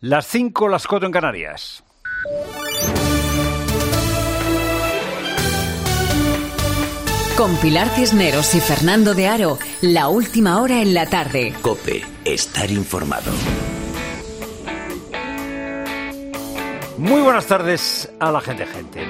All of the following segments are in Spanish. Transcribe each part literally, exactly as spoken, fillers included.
Las cinco, las cuatro en Canarias. Con Pilar Cisneros y Fernando de Aro, la última hora en la tarde. COPE, estar informado. Muy buenas tardes a la gente, gente.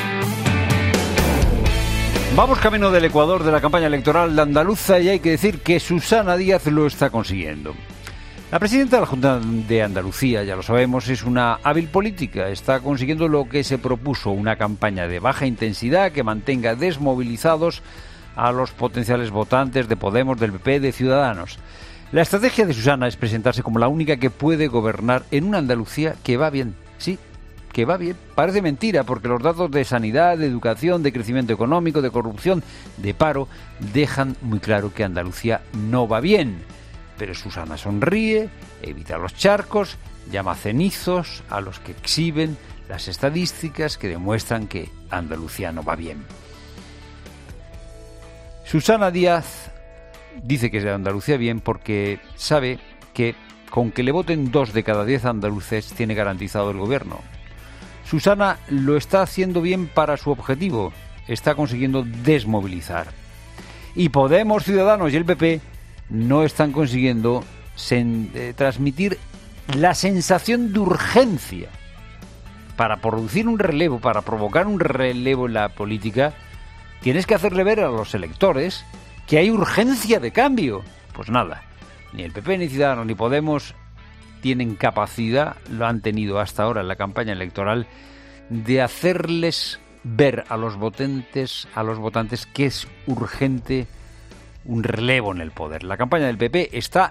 Vamos camino del Ecuador de la campaña electoral de andaluza y hay que decir que Susana Díaz lo está consiguiendo. La presidenta de la Junta de Andalucía, ya lo sabemos, es una hábil política. Está consiguiendo lo que se propuso, una campaña de baja intensidad que mantenga desmovilizados a los potenciales votantes de Podemos, del P P, de Ciudadanos. La estrategia de Susana es presentarse como la única que puede gobernar en una Andalucía que va bien. Sí, que va bien. Parece mentira, porque los datos de sanidad, de educación, de crecimiento económico, de corrupción, de paro, dejan muy claro que Andalucía no va bien. Pero Susana sonríe, evita los charcos, llama cenizos a los que exhiben las estadísticas que demuestran que Andalucía no va bien. Susana Díaz dice que es de Andalucía bien porque sabe que con que le voten dos de cada diez andaluces tiene garantizado el gobierno. Susana lo está haciendo bien para su objetivo, está consiguiendo desmovilizar. Y Podemos, Ciudadanos y el P P no están consiguiendo sen- eh, transmitir la sensación de urgencia. Para producir un relevo, para provocar un relevo en la política, tienes que hacerle ver a los electores que hay urgencia de cambio. Pues nada, ni el P P, ni Ciudadanos, ni Podemos tienen capacidad, lo han tenido hasta ahora en la campaña electoral, de hacerles ver a los votantes, a los votantes que es urgente un relevo en el poder. La campaña del P P está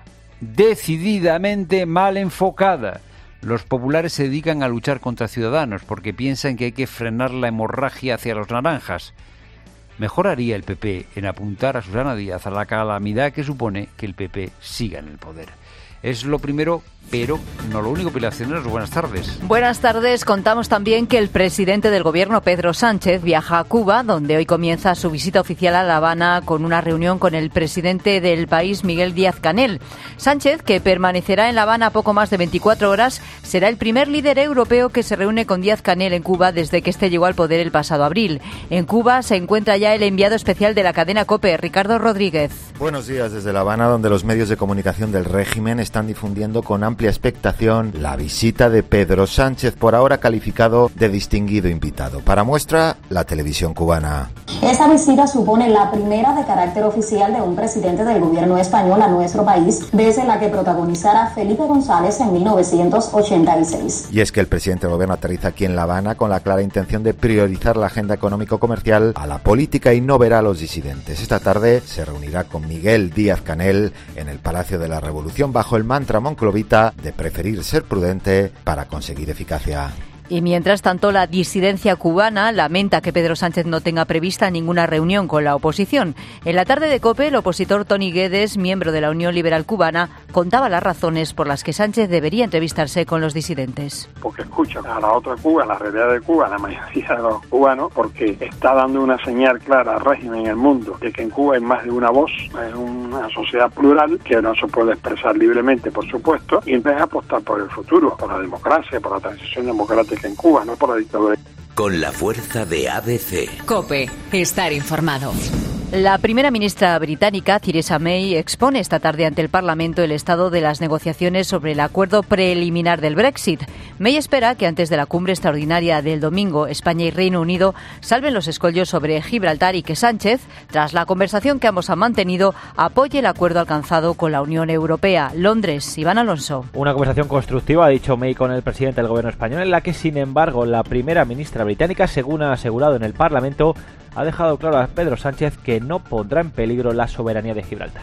decididamente mal enfocada. Los populares se dedican a luchar contra Ciudadanos porque piensan que hay que frenar la hemorragia hacia los naranjas. Mejor haría el P P en apuntar a Susana Díaz a la calamidad que supone que el P P siga en el poder. Es lo primero, pero no lo único. Pilar Cisneros, buenas tardes. Buenas tardes. Contamos también que el presidente del gobierno, Pedro Sánchez, viaja a Cuba, donde hoy comienza su visita oficial a La Habana con una reunión con el presidente del país, Miguel Díaz-Canel. Sánchez, que permanecerá en La Habana poco más de veinticuatro horas, será el primer líder europeo que se reúne con Díaz-Canel en Cuba desde que este llegó al poder el pasado abril. En Cuba se encuentra ya el enviado especial de la cadena COPE, Ricardo Rodríguez. Buenos días desde La Habana, donde los medios de comunicación del régimen están difundiendo con amplia expectación la visita de Pedro Sánchez, por ahora calificado de distinguido invitado. Para muestra, la televisión cubana. Esta visita supone la primera de carácter oficial de un presidente del gobierno español a nuestro país desde la que protagonizara Felipe González en mil novecientos ochenta y seis. Y es que el presidente del gobierno aterriza aquí en La Habana con la clara intención de priorizar la agenda económico-comercial a la política y no verá a los disidentes. Esta tarde se reunirá con Miguel Díaz-Canel en el Palacio de la Revolución bajo el mantra monclovita de preferir ser prudente para conseguir eficacia. Y mientras tanto, la disidencia cubana lamenta que Pedro Sánchez no tenga prevista ninguna reunión con la oposición. En la tarde de COPE, el opositor Tony Guedes, miembro de la Unión Liberal Cubana, contaba las razones por las que Sánchez debería entrevistarse con los disidentes. Porque escucha a la otra Cuba, la realidad de Cuba, la mayoría de los cubanos, porque está dando una señal clara al régimen en el mundo de que en Cuba hay más de una voz, es una sociedad plural que no se puede expresar libremente, por supuesto, y entonces apostar por el futuro, por la democracia, por la transición democrática en Cuba, no por la dictadura. Con la fuerza de A B C. COPE, estar informado. La primera ministra británica, Theresa May, expone esta tarde ante el Parlamento el estado de las negociaciones sobre el acuerdo preliminar del Brexit. May espera que antes de la cumbre extraordinaria del domingo, España y Reino Unido salven los escollos sobre Gibraltar y que Sánchez, tras la conversación que ambos han mantenido, apoye el acuerdo alcanzado con la Unión Europea. Londres, Iván Alonso. Una conversación constructiva, ha dicho May con el presidente del gobierno español, en la que, sin embargo, la primera ministra británica, según ha asegurado en el Parlamento, ha dejado claro a Pedro Sánchez que no pondrá en peligro la soberanía de Gibraltar.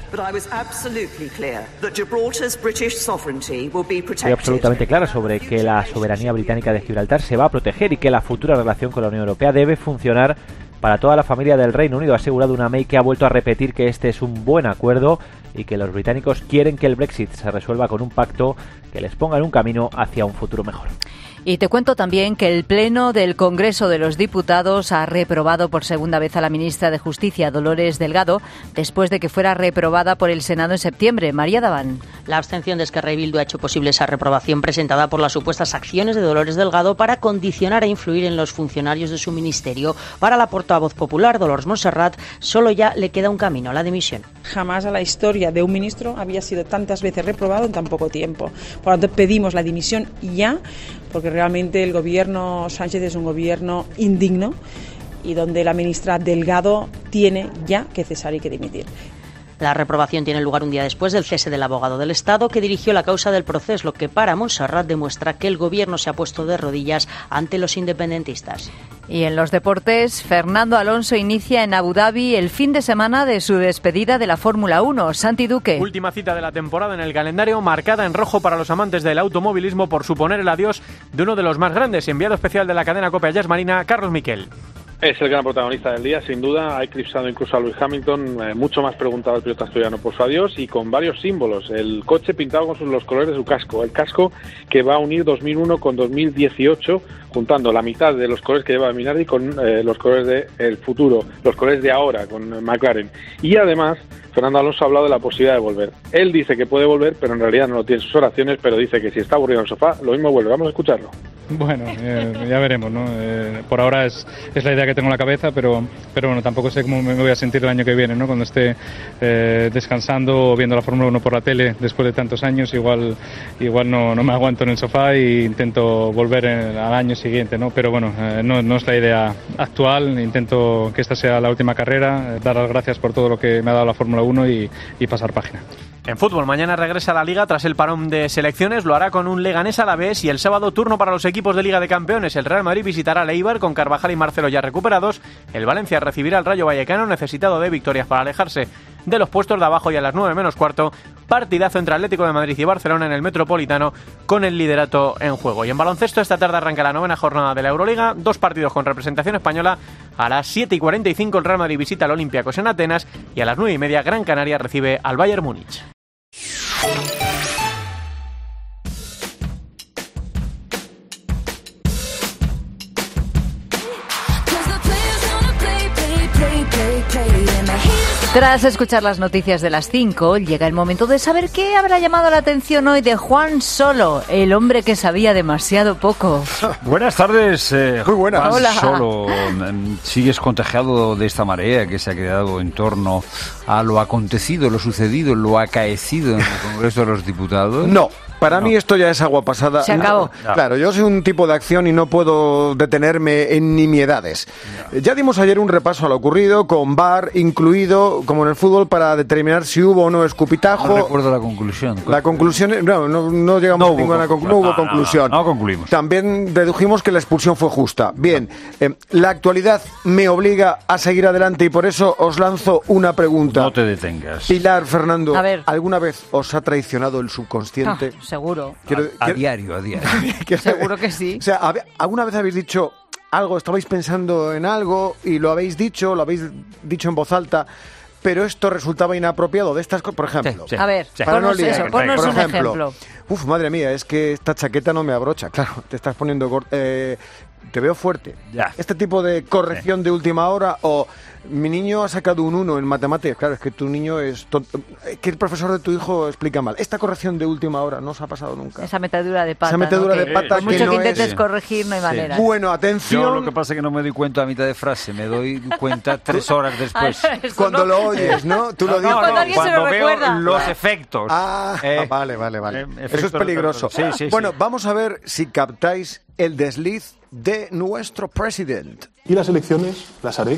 Estoy absolutamente clara sobre que la soberanía británica de Gibraltar se va a proteger y que la futura relación con la Unión Europea debe funcionar para toda la familia del Reino Unido, ha asegurado una May que ha vuelto a repetir que este es un buen acuerdo y que los británicos quieren que el Brexit se resuelva con un pacto que les ponga en un camino hacia un futuro mejor. Y te cuento también que el Pleno del Congreso de los Diputados ha reprobado por segunda vez a la ministra de Justicia, Dolores Delgado, después de que fuera reprobada por el Senado en septiembre. María Daván. La abstención de Esquerra y Bildu ha hecho posible esa reprobación presentada por las supuestas acciones de Dolores Delgado para condicionar e influir en los funcionarios de su ministerio. Para la portavoz popular, Dolors Montserrat, solo ya le queda un camino, la dimisión. Jamás a la historia de un ministro había sido tantas veces reprobado en tan poco tiempo. Por lo tanto, pedimos la dimisión ya, porque realmente el gobierno Sánchez es un gobierno indigno y donde la ministra Delgado tiene ya que cesar y que dimitir. La reprobación tiene lugar un día después del cese del abogado del Estado que dirigió la causa del proceso, lo que para Montserrat demuestra que el gobierno se ha puesto de rodillas ante los independentistas. Y en los deportes, Fernando Alonso inicia en Abu Dhabi el fin de semana de su despedida de la Fórmula uno. Santi Duque. Última cita de la temporada en el calendario, marcada en rojo para los amantes del automovilismo por suponer el adiós de uno de los más grandes. Enviado especial de la cadena COPE Jazz Marina, Carlos Miquel. Es el gran protagonista del día, sin duda. Ha eclipsado incluso a Lewis Hamilton, eh, mucho más preguntado el piloto asturiano por su adiós y con varios símbolos. El coche pintado con sus, los colores de su casco, el casco que va a unir dos mil uno con dos mil dieciocho, juntando la mitad de los colores que lleva Minardi con eh, los colores del futuro, los colores de ahora con McLaren. Y además, Fernando Alonso ha hablado de la posibilidad de volver. Él dice que puede volver, pero en realidad no lo tiene en sus oraciones, pero dice que si está aburrido en el sofá, lo mismo vuelve. Vamos a escucharlo. Bueno, eh, ya veremos, ¿no? Eh, por ahora es, es la idea que tengo en la cabeza, pero, pero bueno, tampoco sé cómo me voy a sentir el año que viene, ¿no? Cuando esté eh, descansando o viendo la Fórmula uno por la tele después de tantos años, igual igual no, no me aguanto en el sofá e intento volver en, al año siguiente, ¿no? Pero bueno, eh, no, no es la idea actual, intento que esta sea la última carrera, eh, dar las gracias por todo lo que me ha dado la Fórmula uno y, y pasar página. En fútbol, mañana regresa a la Liga tras el parón de selecciones, lo hará con un Leganés Alavés y el sábado turno para los equipos de Liga de Campeones. El Real Madrid visitará al Eibar con Carvajal y Marcelo ya recuperados. El Valencia recibirá al Rayo Vallecano, necesitado de victorias para alejarse de los puestos de abajo, y a las nueve menos cuarto, partidazo entre Atlético de Madrid y Barcelona en el Metropolitano con el liderato en juego. Y en baloncesto, esta tarde arranca la novena jornada de la Euroliga, dos partidos con representación española. A las siete y cuarenta y cinco el Real Madrid visita al Olympiacos en Atenas y a las nueve y media Gran Canaria recibe al Bayern Múnich. Tras escuchar las noticias de las cinco, llega el momento de saber qué habrá llamado la atención hoy de Juan Solo, el hombre que sabía demasiado poco. Buenas tardes, eh, Muy buenas. Juan Hola. Solo. ¿Sigues contagiado de esta marea que se ha creado en torno a lo acontecido, lo sucedido, lo acaecido en el Congreso de los Diputados? No. Para No. mí esto ya es agua pasada. Se acabó. No, claro, yo soy un tipo de acción y no puedo detenerme en nimiedades. No. Ya dimos ayer un repaso a lo ocurrido, con V A R incluido, como en el fútbol, para determinar si hubo o no escupitajo. No recuerdo la conclusión. La conclusión, no, no, no llegamos No a ninguna hubo, conclusión. No hubo no, conclusión. No, no, no concluimos. También dedujimos que la expulsión fue justa. Bien, eh, la actualidad me obliga a seguir adelante y por eso os lanzo una pregunta. No te detengas. Pilar, Fernando, A ver. ¿alguna vez os ha traicionado el subconsciente? Ah, seguro. Quiero- A quiero- diario, a diario. Seguro que sí. O sea, ¿hab- ¿alguna vez habéis dicho algo, estabais pensando en algo y lo habéis dicho, lo habéis dicho en voz alta, pero esto resultaba inapropiado de estas cosas? Por ejemplo, Sí, sí. A ver, Sí. para no ponnos liar, eso, ponnos por un ejemplo. Uf, madre mía, es que esta chaqueta no me abrocha. Claro, te estás poniendo... gor- Eh, te veo fuerte. Ya. Este tipo de corrección de última hora o... Mi niño ha sacado un uno en matemáticas. Claro, es que tu niño es... ton- eh, que el profesor de tu hijo explica mal. Esta corrección de última hora no os ha pasado nunca. Esa metedura de pata. Esa metedura ¿no? de Que pata por que mucho no que intentes es- corregir, no hay manera. Bueno, atención. Yo lo que pasa es que no me doy cuenta a mitad de frase, me doy cuenta tres horas después. Ah, eso Cuando no. lo oyes, ¿no? Tú lo No, dices. Cuando alguien se lo cuando veo recuerda. los efectos. Ah, Eh, vale, vale, vale. eh, Eso efectos es peligroso. Sí, sí, bueno, sí. vamos a ver si captáis el desliz de nuestro presidente. Y las elecciones las haré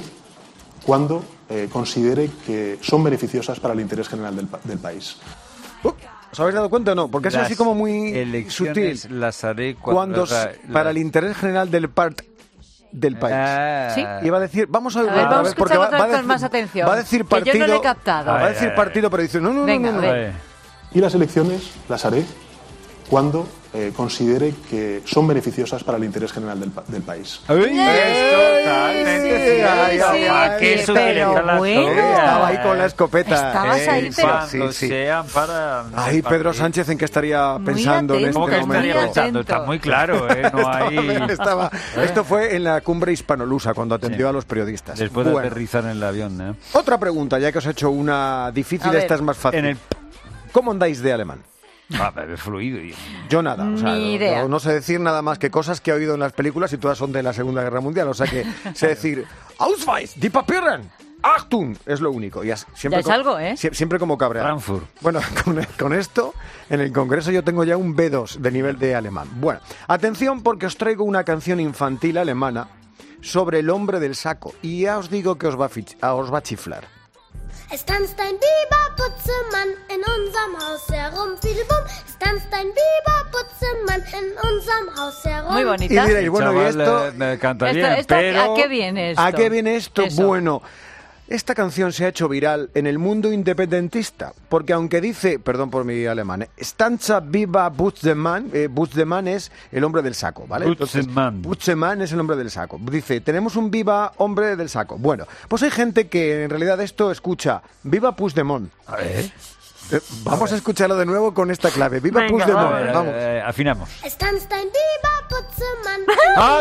cuando eh, considere que son beneficiosas para el interés general del, pa- del país. Uh, ¿Os habéis dado cuenta o no? Porque es Las así como muy elecciones sutil. las haré Cuando, cuando... la- s- para el interés general del part del país. Ah. Sí. Iba a decir, vamos a, A ver, a vamos a porque escucharlo va, va a otra vez con decir, más atención, va a decir que partido. yo no le he captado. Va a decir Ay, ay, partido, pero dice, no, no, Venga, no, a no. ver. Y las elecciones las haré cuando eh, considere que son beneficiosas para el interés general del, del país. Uy, es totalmente cierto. Que eso pero la bueno. Estaba ahí con la escopeta. Estabas Eh, ahí, pero... sí, sí. Sean para... Ay, Pedro Sánchez, ¿en qué estaría Muy pensando en atento, este ¿Cómo que momento? estaría pensando? Está muy claro, ¿eh? No hay... Estaba, esto fue en la cumbre hispanolusa, cuando atendió Sí. a los periodistas. Después de Bueno, aterrizar en el avión, ¿eh? otra pregunta, ya que os he hecho una difícil, A ver. esta es más fácil. En el- ¿Cómo andáis de alemán? Ah, pero es fluido. y- Yo nada, o sea, Ni no- idea. No, no sé decir nada más que cosas que he oído en las películas y todas son de la Segunda Guerra Mundial, o sea que sé decir Ausweis, die Papieren, Achtung, es lo único. Y as- siempre Ya es co- algo, ¿eh? sie- Siempre como cabreado. Frankfurt. Bueno, con, con esto, en el Congreso yo tengo ya un B dos de nivel de alemán. Bueno, atención porque os traigo una canción infantil alemana sobre el hombre del saco. Y ya os digo que os va a, fich- a- os va a chiflar. Es tanzt ein Biberputzemann in unserem Haus herum. Fidelbum, es tanzt ein Biberputzemann in unserem Haus herum. Muy Y bonita. diréis, bueno, ¿y Chaval, esto? eh, me canta Esto- bien, esto, pero... ¿a qué viene esto? ¿A qué viene esto? Eso. Bueno, esta canción se ha hecho viral en el mundo independentista, porque aunque dice, perdón por mi alemán, eh, Stanza viva Butzemann, eh, Butzemann es el hombre del saco, ¿vale? Entonces, Butzemann. Butzemann es el hombre del saco. Dice, tenemos un viva hombre del saco. Bueno, pues hay gente que en realidad esto escucha, viva Puigdemont. A ver. Eh, vamos a escucharlo de nuevo con esta clave, viva Venga, Puigdemont. A ver, Vamos. eh, afinamos. Es tanzt ein Biberputzemann in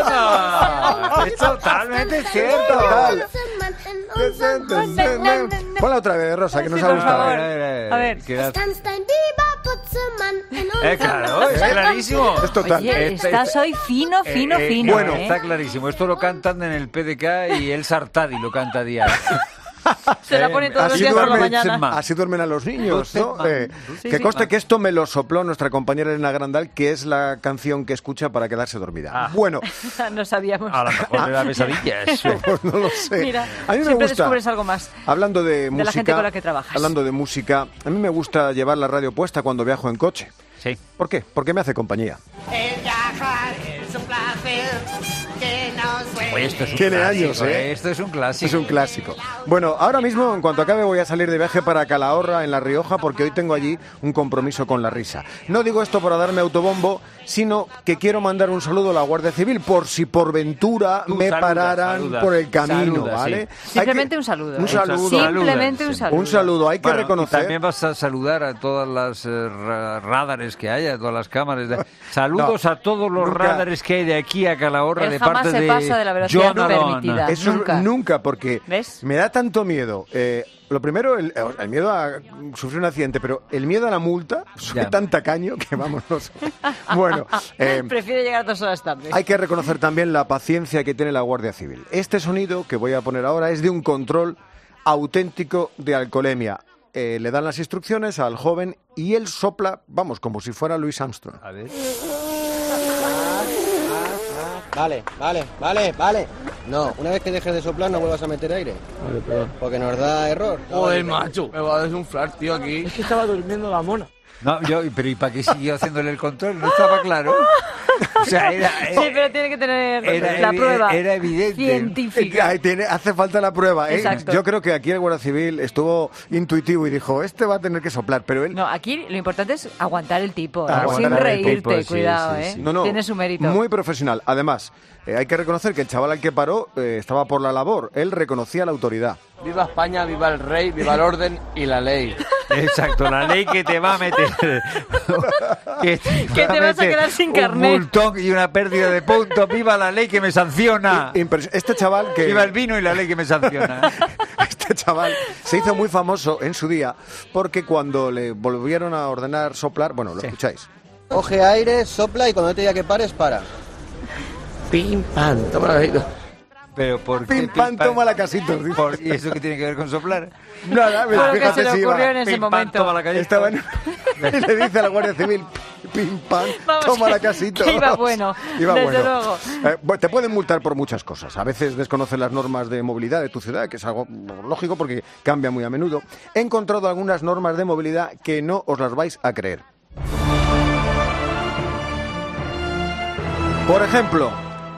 ¡Anda! unserem Es totalmente Haus. cierto. Biberputzemann in unserem Haus. Ponla otra vez, Rosa, que nos Sí, ha por gustado. favor. eh, A ver. queda- Es tanzt ein Biberputzemann in Eh, unserem claro, Haus. es clarísimo. Es total. Oye, Este- estás hoy fino, fino, Eh, eh, fino. Bueno, ¿eh? está clarísimo. Esto lo cantan en el P D K y el Sartadi lo canta a diario. Se la pone todos los Así días por la duermen, mañana. así duermen a los niños, ¿no? Butzemann. Eh, Sí, que sí. conste que esto me lo sopló nuestra compañera Elena Grandal, que es la canción que escucha para quedarse dormida. Ah. Bueno, No sabíamos. A lo mejor era pesadillas. pues no lo sé. Mira, a mí me siempre gusta. descubres algo más. Hablando de, de música, la gente con la que trabajas. hablando de música, a mí me gusta llevar la radio puesta cuando viajo en coche. Sí. ¿Por qué? Porque me hace compañía. El viajar es un placer que nos duele. Oye, esto es un Tiene clásico, años, ¿eh? Esto es un clásico. Es un clásico. Bueno, ahora mismo, en cuanto acabe, voy a salir de viaje para Calahorra, en La Rioja, porque hoy tengo allí un compromiso con la risa. No digo esto para darme autobombo, sino que quiero mandar un saludo a la Guardia Civil, por si por ventura Tú me saludas, pararan saludas, por el camino, saludas, ¿vale? sí. Simplemente Hay que- un saludo. Un ¿eh? saludo. Simplemente un saludo. Un saludo, hay que Bueno, y reconocer. también vas a saludar a todas las eh, ra- radares que haya, a todas las cámaras. de- Saludos No, a todos los nunca. radares que hay de aquí a Calahorra Él de jamás parte se de pasa de la velocidad John Alon. permitida. Eso es- Nunca. nunca, porque ¿Ves? me da tanto miedo. eh, lo primero, el, el miedo a sufrir un accidente, pero el miedo a la multa, soy Ya. tan tacaño que vámonos. Bueno, eh, Prefiero llegar dos horas tarde. hay que reconocer también la paciencia que tiene la Guardia Civil. Este sonido que voy a poner ahora es de un control auténtico de alcoholemia. Eh, le dan las instrucciones al joven y él sopla, vamos, como si fuera Louis Armstrong. A ver. Vale, vale, vale, vale. No, una vez que dejes de soplar no vuelvas a meter aire. Vale, perdón. Porque nos da error. Joder, macho, me va a desunflar, tío, aquí. Es que estaba durmiendo la mona. No, yo, pero ¿y para qué siguió haciéndole el control? No estaba claro. O sea, era, Sí, pero tiene que tener era la evi- prueba era evidente. científica. Ahí tiene, hace falta la prueba. ¿eh? Exacto. Yo creo que aquí el Guardia Civil estuvo intuitivo y dijo, este va a tener que soplar, pero él... No, aquí lo importante es aguantar el tipo, ¿eh? Aguantar sin el reírte, tipo, sí, cuidado, sí, ¿eh? sí. No, no, Tiene su mérito. Muy profesional. Además, eh, hay que reconocer que el chaval al que paró eh, estaba por la labor. Él reconocía la autoridad. Viva España, viva el rey, viva el orden y la ley. Exacto, la ley que te va a meter. que te, Que te vas a meter quedar sin un carnet. multón y una pérdida de puntos. Viva la ley que me sanciona. Impres- Este chaval que... Viva el vino y la ley que me sanciona. Este chaval se hizo muy famoso en su día porque cuando le volvieron a ordenar soplar, bueno, lo escucháis. Coge aire, sopla y cuando te diga que pares, para. Pim, pam, toma la vida. Pero ¿por qué Pim, pam, toma la casita. dice. Por- ¿Y eso qué tiene que ver con soplar? Nada, Fue lo que fíjate se le si iba. ocurrió en ese Pim, pam, momento. toma la calle. Estaba en- y le dice a la Guardia Civil, pim, pam, Vamos, toma que- la casita. que iba bueno, Iba desde bueno. luego. Eh, bueno, te pueden multar por muchas cosas. A veces desconocen las normas de movilidad de tu ciudad, que es algo lógico porque cambia muy a menudo. He encontrado algunas normas de movilidad que no os las vais a creer. Por ejemplo,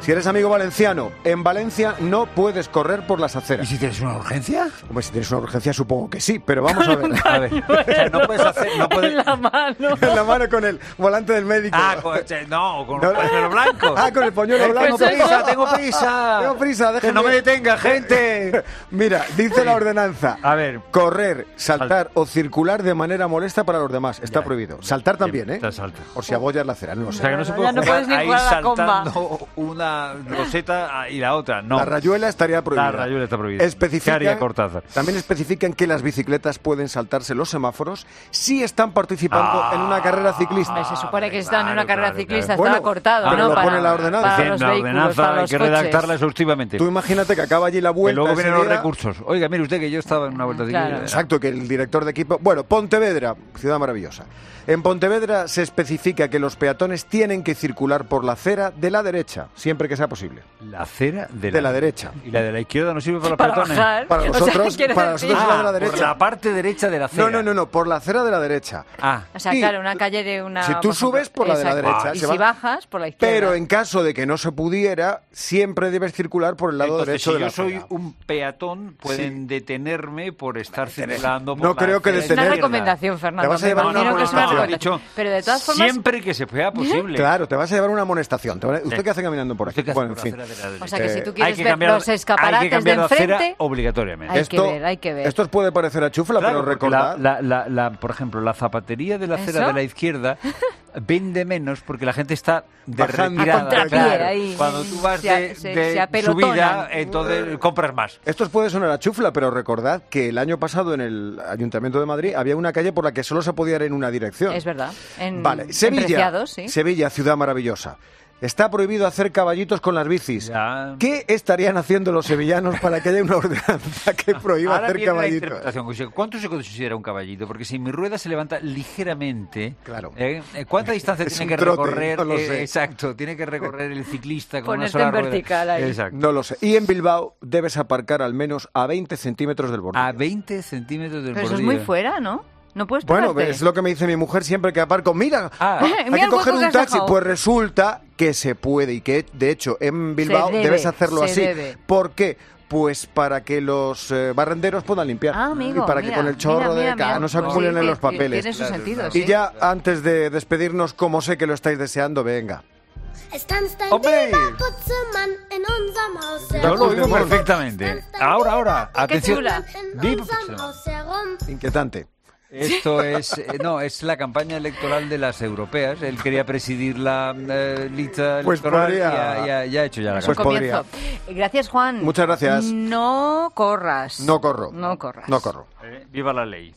Si eres amigo valenciano, en Valencia no puedes correr por las aceras. ¿Y si tienes una urgencia? Hombre, si tienes una urgencia supongo que sí, pero vamos a ver. A ver, o sea, no puedes hacer... No puedes... En la mano. En la mano con el volante del médico. Ah, con, no, con no, el pañuelo blanco. Ah, con el pañuelo blanco. Tengo prisa, tengo prisa. Tengo prisa, déjame. Que no me detenga, gente. Mira, dice la ordenanza. A ver. Correr, saltar o circular de manera molesta para los demás. Está ya prohibido. Saltar también, ¿eh? Salta. O si abollas la acera, no lo sé. O sea, que no se puede no jugar puedes ni ahí jugar a la saltando comba. una roseta y la otra. No. La rayuela estaría prohibida. La rayuela está prohibida. Especifican, ¿Qué haría Cortázar? También especifican que las bicicletas pueden saltarse los semáforos si están participando Ah, en una carrera ciclista. Se supone que están claro, en una carrera claro, ciclista, claro. estaba Bueno, cortado, pero ¿no? lo Para, pone la ordenanza. para En los la vehículos, ordenanza para hay los que coches. redactarla exhaustivamente. Tú imagínate que acaba allí la Que vuelta. luego vienen los enseguida. recursos. Oiga, mire usted que yo estaba en una vuelta ciclista. Claro. Exacto, que el director de equipo... Bueno, Pontevedra, ciudad maravillosa. En Pontevedra se especifica que los peatones tienen que circular por la acera de la derecha, siempre que sea posible. La acera de, De la derecha. ¿Y la de la izquierda no sirve para los Para peatones? bajar. Para O sea, nosotros, quiero para decir- nosotros es la de la Ah, por derecha. la parte derecha de la acera. No, no, no, no, por la acera de la derecha. Ah, O sea, Y claro, una calle de una... si tú por ejemplo, subes, por la de la exacto. derecha, Y se si va- bajas, por la izquierda. Pero en caso de que no se pudiera, siempre debes circular por el lado entonces, derecho si de la yo soy acera. un peatón, pueden detenerme por estar circulando por No la creo que acera Es una detener- izquierda. recomendación, Fernando. Te vas a llevar me una imagino que es una amonestación. recomendación. Dicho, Pero de todas formas... siempre que se sea posible. Claro, te vas a llevar una amonestación. Te van a- ¿Usted Sí. qué hace caminando por aquí? ¿Usted qué hace Bueno, por en la fin. acera de la derecha? O sea, que si Eh, tú Hay quieres que ver cambiar, los escaparates hay que cambiar de la acera enfrente... obligatoriamente. Hay Esto- que ver, hay que ver. Esto os puede parecer a chufla, Claro, pero porque recordad... la, la, la, la- por ejemplo, la zapatería de la acera ¿Eso? de la izquierda vende menos porque la gente está de Bajando. retirada. A contrapié, claro. ahí. Cuando tú vas Se a- de, se- de se apelotonan. subida, entonces compras más. Esto os puede sonar a chufla, pero recordad que el año pasado en el Ayuntamiento de Madrid había una calle por la que solo se podía ir en una dirección. Es verdad. En, Vale, en Sevilla, Preciados, sí. Sevilla, ciudad maravillosa. Está prohibido hacer caballitos con las bicis. Ya. ¿Qué estarían haciendo los sevillanos para que haya una ordenanza que prohíba Ahora hacer viene la caballitos? interpretación. O sea, ¿cuánto se considera un caballito? Porque si mi rueda se levanta ligeramente, Claro. ¿eh? ¿Cuánta distancia Es tiene un que trote, recorrer? no lo eh, sé. exacto, tiene que recorrer el ciclista con Ponerte una sola en rueda. vertical ahí. Exacto. No lo sé. Y en Bilbao debes aparcar al menos a veinte centímetros del borde. A veinte centímetros del Pero eso es bordillo. muy fuera, ¿no? No puedes Bueno, pararte. es lo que me dice mi mujer siempre que aparco. Mira, Ah. hay Mira que el coger hueco que un has taxi. dejado. Pues resulta que se puede y que, de hecho, en Bilbao debe, debes hacerlo se así. debe. ¿Por qué? Pues para que los eh, barrenderos puedan limpiar. Ah, amigo, y para mira, que con el chorro mira, mira, de ca- mira. no se Sí, acumulen que- en los que papeles. tiene su sentido, Y sí. ya antes de despedirnos, como sé que lo estáis deseando, venga. Es tanzt ein ¡Hombre! Biberputzemann in unserem Haus Yo lo herum. oigo perfectamente. Ahora, ahora, Qué atención. chula. In Viva unserem Puigdemont. Haus herum. Inquietante. Esto es, eh, no, es la campaña electoral de las europeas. Él quería presidir la eh, lista Pues electoral podría. y ya, ya- ya ha hecho ya la Es un Pues campaña. comienzo. Gracias, Juan. Muchas gracias. No corras. No corro. No corras. No corro. Eh, viva la ley.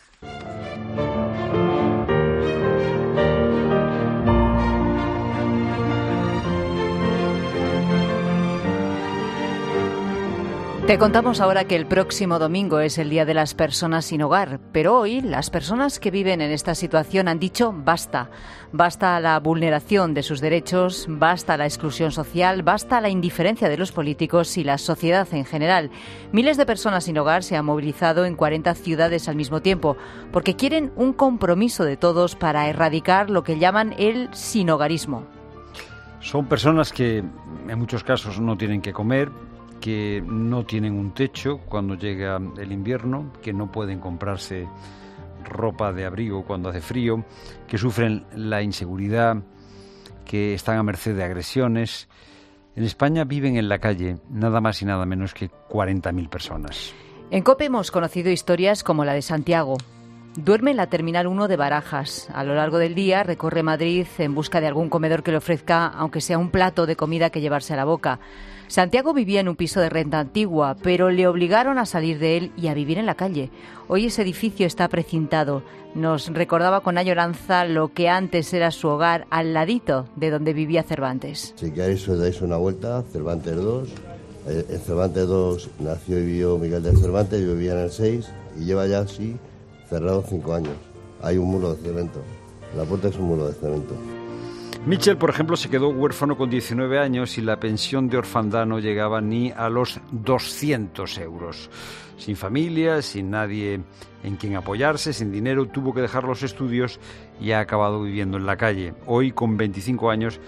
Te contamos ahora que el próximo domingo es el Día de las Personas sin Hogar, pero hoy las personas que viven en esta situación han dicho basta. Basta a la vulneración de sus derechos, basta a la exclusión social, basta a la indiferencia de los políticos y la sociedad en general. Miles de personas sin hogar se han movilizado en cuarenta ciudades al mismo tiempo porque quieren un compromiso de todos para erradicar lo que llaman el sinhogarismo. Son personas que en muchos casos no tienen que comer, que no tienen un techo cuando llega el invierno, que no pueden comprarse ropa de abrigo cuando hace frío, que sufren la inseguridad, que están a merced de agresiones. En España viven en la calle nada más y nada menos que cuarenta mil personas. En COPE hemos conocido historias como la de Santiago. Duerme en la Terminal uno de Barajas. A lo largo del día recorre Madrid en busca de algún comedor que le ofrezca, aunque sea un plato de comida que llevarse a la boca. Santiago vivía en un piso de renta antigua, pero le obligaron a salir de él y a vivir en la calle. Hoy ese edificio está precintado. Nos recordaba con añoranza lo que antes era su hogar, al ladito de donde vivía Cervantes. Si queréis os dais una vuelta, Cervantes dos. Eh, En Cervantes dos nació y vivió Miguel de Cervantes, yo vivía en el seis y lleva ya así cerrado cinco años. Hay un muro de cemento. La puerta es un muro de cemento. Michel, por ejemplo, se quedó huérfano con diecinueve años y la pensión de orfandad no llegaba ni a los doscientos euros. Sin familia, sin nadie en quien apoyarse, sin dinero, tuvo que dejar los estudios y ha acabado viviendo en la calle. Hoy, con veinticinco años,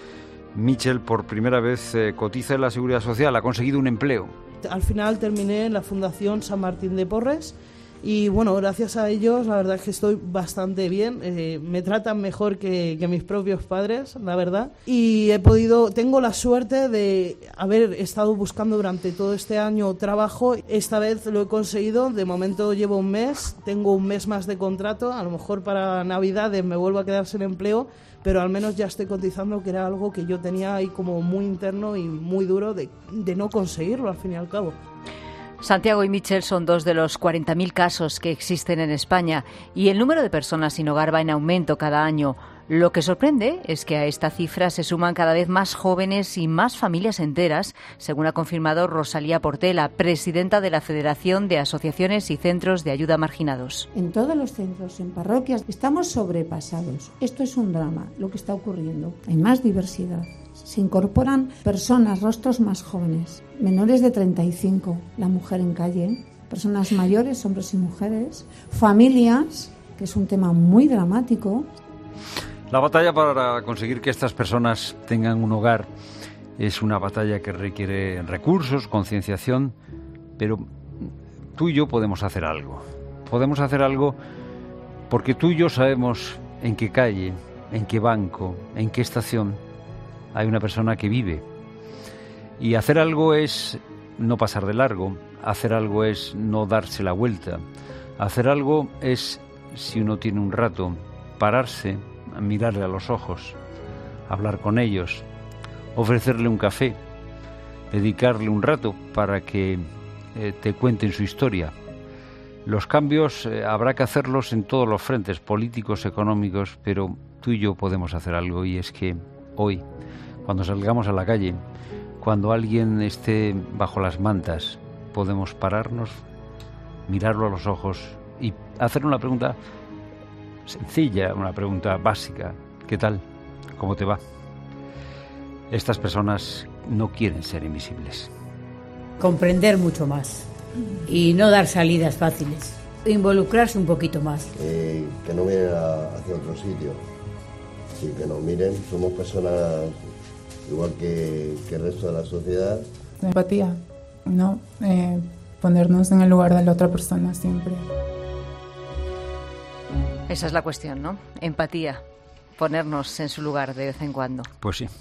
Michel por primera vez eh, cotiza en la Seguridad Social, ha conseguido un empleo. Al final terminé en la Fundación San Martín de Porres y bueno, gracias a ellos la verdad es que estoy bastante bien, eh, me tratan mejor que, que mis propios padres, la verdad, y he podido, tengo la suerte de haber estado buscando durante todo este año trabajo. Esta vez lo he conseguido, de momento llevo un mes, tengo un mes más de contrato, a lo mejor para Navidades me vuelvo a quedar sin empleo, pero al menos ya estoy cotizando, que era algo que yo tenía ahí como muy interno y muy duro de, de no conseguirlo al fin y al cabo. Santiago y Michel son dos de los cuarenta mil casos que existen en España y el número de personas sin hogar va en aumento cada año. Lo que sorprende es que a esta cifra se suman cada vez más jóvenes y más familias enteras, según ha confirmado Rosalía Portela, presidenta de la Federación de Asociaciones y Centros de Ayuda a Marginados. En todos los centros, en parroquias, estamos sobrepasados. Esto es un drama, lo que está ocurriendo. Hay más diversidad. Se incorporan personas, rostros más jóvenes, menores de treinta y cinco, la mujer en calle, personas mayores, hombres y mujeres, familias, que es un tema muy dramático. La batalla para conseguir que estas personas tengan un hogar es una batalla que requiere recursos, concienciación, pero tú y yo podemos hacer algo. Podemos hacer algo porque tú y yo sabemos en qué calle, en qué banco, en qué estación hay una persona que vive. Y hacer algo es no pasar de largo, hacer algo es no darse la vuelta, hacer algo es, si uno tiene un rato, pararse, mirarle a los ojos, hablar con ellos, ofrecerle un café, dedicarle un rato para que eh, te cuenten su historia. Los cambios eh, habrá que hacerlos en todos los frentes, políticos, económicos, pero tú y yo podemos hacer algo, y es que hoy, cuando salgamos a la calle, cuando alguien esté bajo las mantas, podemos pararnos, mirarlo a los ojos y hacer una pregunta sencilla, una pregunta básica. ¿Qué tal? ¿Cómo te va? Estas personas no quieren ser invisibles. Comprender mucho más y no dar salidas fáciles. Involucrarse un poquito más. Eh, que no miren a, hacia otro sitio. Sí, que nos miren. Somos personas igual que, que el resto de la sociedad. Empatía, ¿no? Eh, ponernos en el lugar de la otra persona siempre. Esa es la cuestión, ¿no? Empatía, ponernos en su lugar de vez en cuando. Pues sí.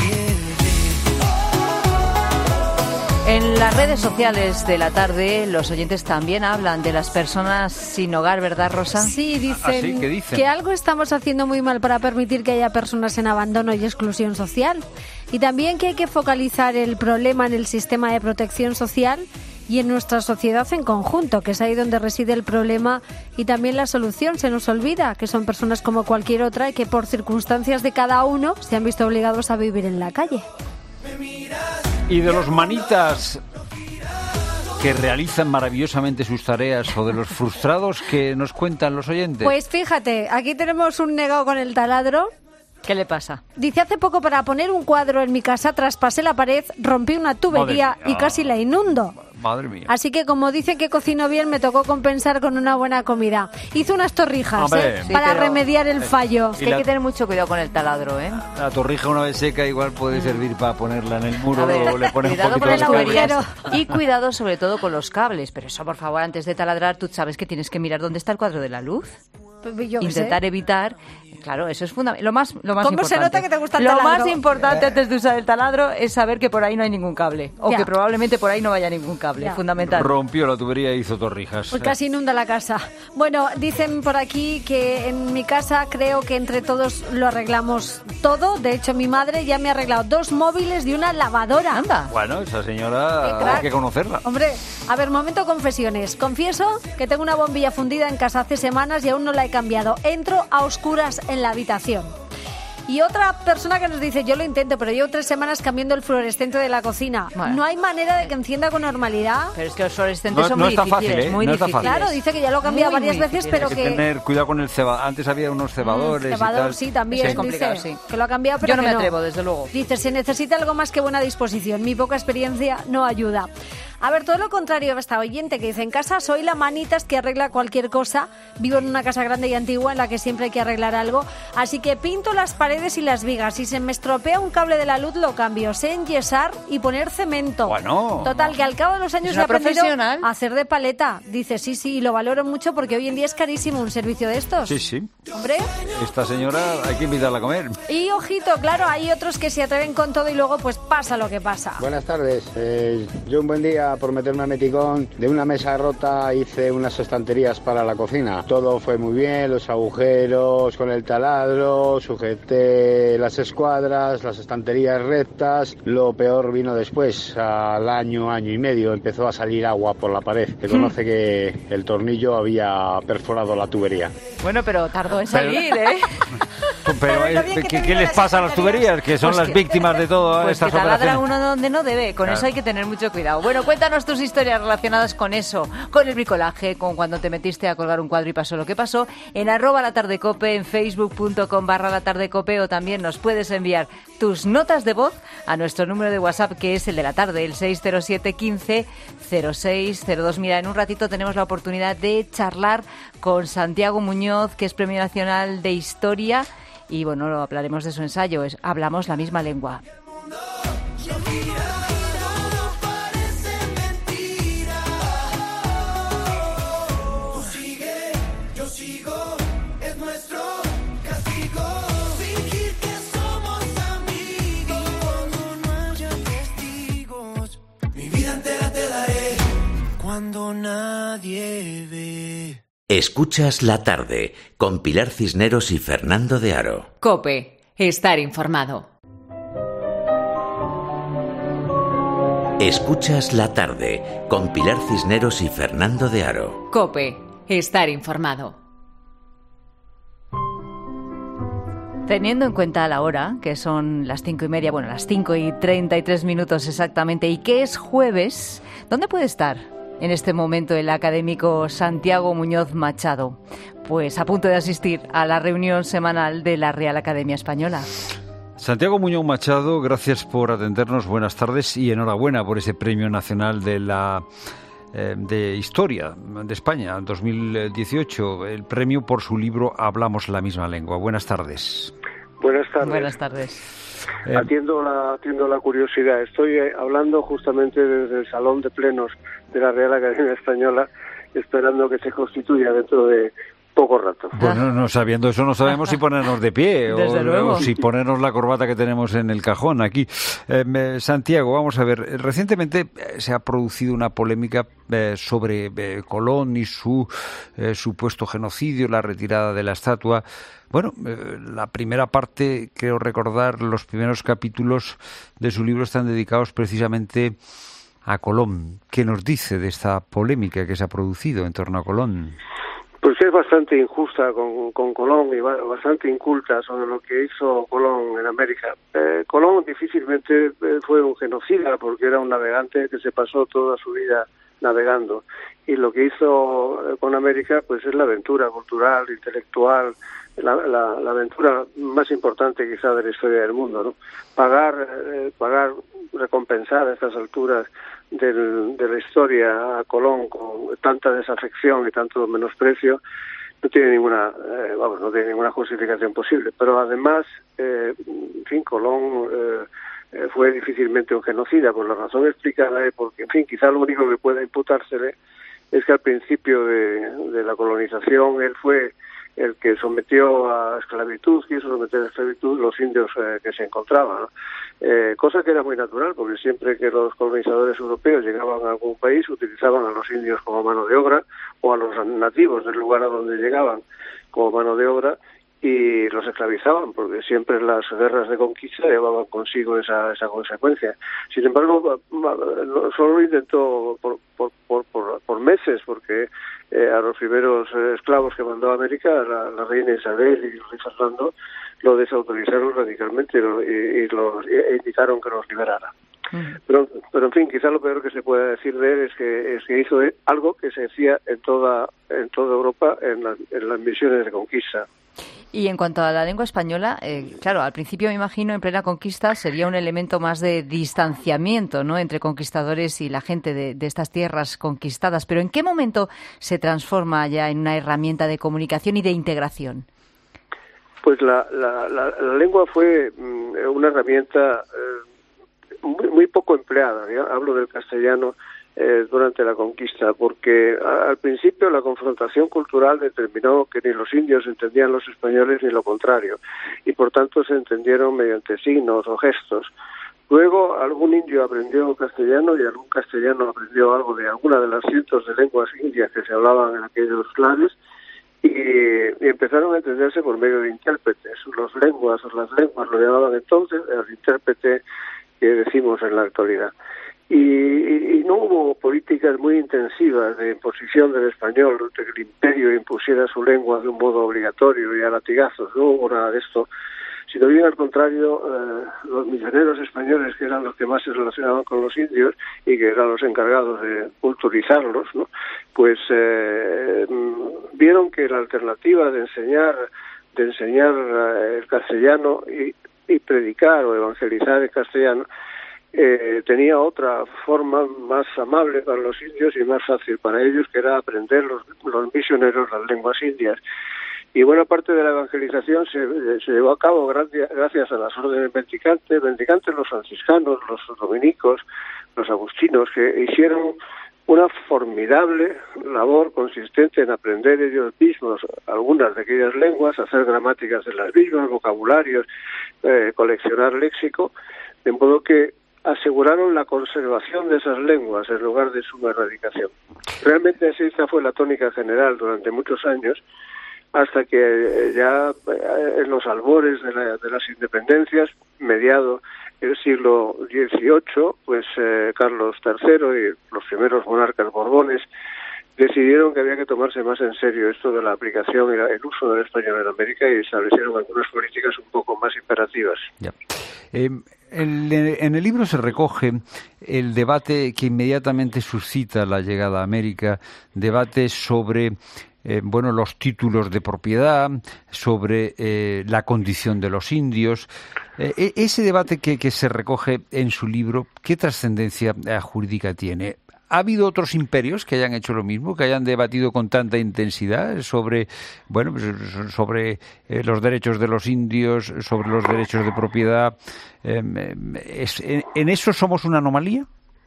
En las redes sociales de la tarde, los oyentes también hablan de las personas sin hogar, ¿verdad, Rosa? Sí, dicen, ¿Ah, sí? ¿Qué dicen? que algo estamos haciendo muy mal para permitir que haya personas en abandono y exclusión social. Y también que hay que focalizar el problema en el sistema de protección social y en nuestra sociedad en conjunto, que es ahí donde reside el problema y también la solución. Se nos olvida que son personas como cualquier otra y que por circunstancias de cada uno se han visto obligados a vivir en la calle. Y de los manitas que realizan maravillosamente sus tareas o de los frustrados que nos cuentan los oyentes. Pues fíjate, aquí tenemos un negado con el taladro. ¿Qué le pasa? Dice, hace poco para poner un cuadro en mi casa traspasé la pared, rompí una tubería y casi la inundo. Madre mía. Así que como dice que cocino bien, me tocó compensar con una buena comida. Hice unas torrijas, Hombre, ¿eh? sí, para pero, remediar el eh, fallo. Es que hay que tener mucho cuidado con el taladro, ¿eh? La torrija una vez seca igual puede servir para ponerla en el muro, ver, o le pones un cuidado poquito con las de cal. tuberías y cuidado sobre todo con los cables. Pero eso, por favor, antes de taladrar, tú sabes que tienes que mirar dónde está el cuadro de la luz. Yo Intentar sé. evitar, claro, eso es fundamental. Lo más, lo más ¿Cómo importante. se nota que te gusta el Lo taladro? más importante antes de usar el taladro es saber que por ahí no hay ningún cable. O Ya. que probablemente por ahí no vaya ningún cable. Ya. Fundamental. Rompió la tubería y hizo torrijas. Pues casi inunda la casa. Bueno, dicen por aquí que en mi casa creo que entre todos lo arreglamos todo. De hecho, mi madre ya me ha arreglado dos móviles y una lavadora. Anda. Bueno, esa señora Qué crack. hay que conocerla. Hombre, a ver, momento confesiones. Confieso que tengo una bombilla fundida en casa hace semanas y aún no la he cambiado. Entro a oscuras en la habitación. Y otra persona que nos dice, yo lo intento, pero llevo tres semanas cambiando el fluorescente de la cocina. Bueno. No hay manera de que encienda con normalidad. Pero es que los fluorescentes No- son no muy está difíciles, fácil, ¿eh? muy No está difíciles. fácil. Claro, dice que ya lo ha cambiado Muy, varias muy veces, difíciles. pero Hay que que... tener cuidado con el cebador. Antes había unos cebadores Cebador, y tal. sí, también. Eso es complicado, dice, sí. que lo ha cambiado, pero Yo no que me atrevo, desde luego. Dice, se necesita algo más que buena disposición. Mi poca experiencia no ayuda. A ver, todo lo contrario a esta oyente que dice, en casa soy la manitas que arregla cualquier cosa, vivo en una casa grande y antigua en la que siempre hay que arreglar algo, así que pinto las paredes y las vigas, si se me estropea un cable de la luz lo cambio, sé enyesar y poner cemento. Bueno. Total, que al cabo de los años he aprendido a hacer de paleta. Dice, sí, sí, y lo valoro mucho porque hoy en día es carísimo un servicio de estos. Sí, sí. Hombre. Esta señora hay que invitarla a comer. Y ojito, claro, hay otros que se atreven con todo y luego pues pasa lo que pasa. Buenas tardes. Eh, yo un buen día, por meterme a meticón, de una mesa rota hice unas estanterías para la cocina. Todo fue muy bien, los agujeros con el taladro, sujeté las escuadras, las estanterías rectas. Lo peor vino después, al año, año y medio, empezó a salir agua por la pared. Se conoce que el tornillo había perforado la tubería. Bueno, pero tardó en salir, pero, ¿eh? Pero, pero ¿qué, ¿qué, ¿qué les pasa a las tuberías? Que son pues las que, víctimas de todo pues estas que taladra operaciones. Uno donde no debe. Con claro. Eso hay que tener mucho cuidado. Bueno, cuéntanos tus historias relacionadas con eso, con el bricolaje, con cuando te metiste a colgar un cuadro y pasó lo que pasó, en arroba la tarde cope, en facebook.com barra la tarde cope, o también nos puedes enviar tus notas de voz a nuestro número de WhatsApp, que es el de la tarde, el seis cero siete quince cero seis cero dos. Mira, en un ratito tenemos la oportunidad de charlar con Santiago Muñoz, que es Premio Nacional de Historia, y bueno, hablaremos de su ensayo, es Hablamos la misma lengua. Cuando nadie ve. Escuchas La Tarde con Pilar Cisneros y Fernando de Aro. COPE. Estar informado. Escuchas La Tarde con Pilar Cisneros y Fernando de Aro. COPE. Estar informado. Teniendo en cuenta la hora, que son las cinco y media, bueno, las cinco y treinta y tres minutos exactamente, y que es jueves, ¿dónde puede estar en este momento el académico Santiago Muñoz Machado? Pues a punto de asistir a la reunión semanal de la Real Academia Española. Santiago Muñoz Machado, gracias por atendernos, buenas tardes y enhorabuena por ese Premio Nacional de la eh, de Historia de España dos mil dieciocho, el premio por su libro Hablamos la misma lengua. Buenas tardes. Buenas tardes. Buenas tardes. Eh, atiendo, la, atiendo la curiosidad. Estoy eh, hablando justamente desde el Salón de Plenos de la Real Academia Española, esperando que se constituya dentro de poco rato. Bueno, no sabiendo eso, no sabemos si ponernos de pie o, o si ponernos la corbata que tenemos en el cajón aquí. Eh, Santiago, vamos a ver, recientemente se ha producido una polémica eh, sobre eh, Colón y su eh, supuesto genocidio, la retirada de la estatua. Bueno, eh, la primera parte, creo recordar, los primeros capítulos de su libro están dedicados precisamente a Colón. ¿Qué nos dice de esta polémica que se ha producido en torno a Colón? Pues es bastante injusta con, con Colón y bastante inculta sobre lo que hizo Colón en América. Eh, Colón difícilmente fue un genocida porque era un navegante que se pasó toda su vida navegando. Y lo que hizo con América pues es la aventura cultural, intelectual, la, la, la aventura más importante quizá de la historia del mundo, ¿no? Pagar, eh, pagar, recompensar a estas alturas del, de la historia a Colón con tanta desafección y tanto menosprecio no tiene ninguna, eh, vamos, no tiene ninguna justificación posible. Pero además, eh, en fin, Colón eh, eh, fue difícilmente un genocida por la razón explicada, eh, porque, en fin, quizá lo único que pueda imputársele es que al principio de, de la colonización él fue el que sometió a esclavitud, quiso someter a esclavitud los indios eh, que se encontraban, ¿no? Eh, cosa que era muy natural, porque siempre que los colonizadores europeos llegaban a algún país utilizaban a los indios como mano de obra o a los nativos del lugar a donde llegaban como mano de obra y los esclavizaban, porque siempre las guerras de conquista llevaban consigo esa, esa consecuencia. Sin embargo, solo lo intentó por, por, por, por, por meses, porque eh, a los primeros eh, esclavos que mandó a América, la, la reina Isabel y el rey Fernando, lo desautorizaron radicalmente y, lo, y, y los e indicaron que los liberara. Pero, pero en fin, quizá lo peor que se puede decir de él es que, es que hizo algo que se hacía en toda, en toda Europa en, la, en las misiones de conquista. Y en cuanto a la lengua española, eh, claro, al principio me imagino en plena conquista sería un elemento más de distanciamiento, ¿no?, entre conquistadores y la gente de, de estas tierras conquistadas. Pero ¿en qué momento se transforma ya en una herramienta de comunicación y de integración? Pues la, la, la, la lengua fue mm, una herramienta eh, muy, muy poco empleada. ¿Ya? Hablo del castellano eh, durante la conquista, porque a, al principio la confrontación cultural determinó que ni los indios entendían los españoles ni lo contrario, y por tanto se entendieron mediante signos o gestos. Luego algún indio aprendió castellano y algún castellano aprendió algo de alguna de las cientos de lenguas indias que se hablaban en aquellos lares, y, y empezaron a entenderse por medio de intérpretes. Los lenguas o las lenguas lo llamaban entonces, el intérprete que decimos en la actualidad. Y, y, y no hubo políticas muy intensivas de imposición del español, de que el imperio impusiera su lengua de un modo obligatorio y a latigazos. No hubo nada de esto, sino bien al contrario, eh, los misioneros españoles, que eran los que más se relacionaban con los indios y que eran los encargados de culturizarlos, ¿no?, pues eh, vieron que la alternativa de enseñar de enseñar eh, el castellano y, y predicar o evangelizar el castellano eh, tenía otra forma más amable para los indios y más fácil para ellos, que era aprender los, los misioneros las lenguas indias. Y buena parte de la evangelización se, se llevó a cabo gracias a las órdenes mendicantes, mendicantes, los franciscanos, los dominicos, los agustinos, que hicieron una formidable labor consistente en aprender ellos mismos algunas de aquellas lenguas, hacer gramáticas de las mismas, vocabularios, eh, coleccionar léxico, de modo que aseguraron la conservación de esas lenguas en lugar de su erradicación. Realmente esa fue la tónica general durante muchos años, hasta que ya en los albores de, la, de las independencias, mediado el siglo dieciocho, pues eh, Carlos tercero y los primeros monarcas borbones decidieron que había que tomarse más en serio esto de la aplicación y la, el uso del español en América, y establecieron algunas políticas un poco más imperativas. Ya. Eh, el, en el libro se recoge el debate que inmediatamente suscita la llegada a América, debate sobre Eh, bueno, los títulos de propiedad, sobre eh, la condición de los indios. Eh, ese debate que, que se recoge en su libro, ¿qué trascendencia eh, jurídica tiene? ¿Ha habido otros imperios que hayan hecho lo mismo, que hayan debatido con tanta intensidad sobre, bueno, sobre eh, los derechos de los indios, sobre los derechos de propiedad? Eh, es, en, ¿En eso somos una anomalía?